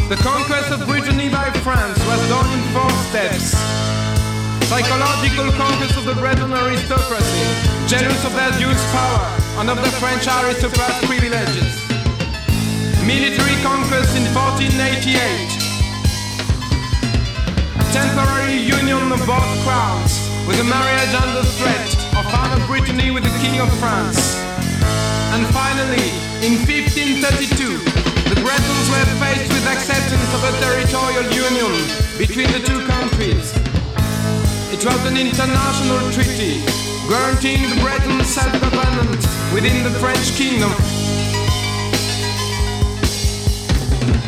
The conquest of Brittany by France was done in 4 steps. Psychological conquest of the Breton aristocracy, jealous of their duke's power and of the French aristocrats' privileges. Military conquest in 1488. Temporary union of both crowns, with the marriage under threat of Anne of Brittany with the King of France. And finally, in 1532, the Bretons were faced with acceptance of a territorial union between the two countries. It was an international treaty, guaranteeing the Bretons self-government within the French kingdom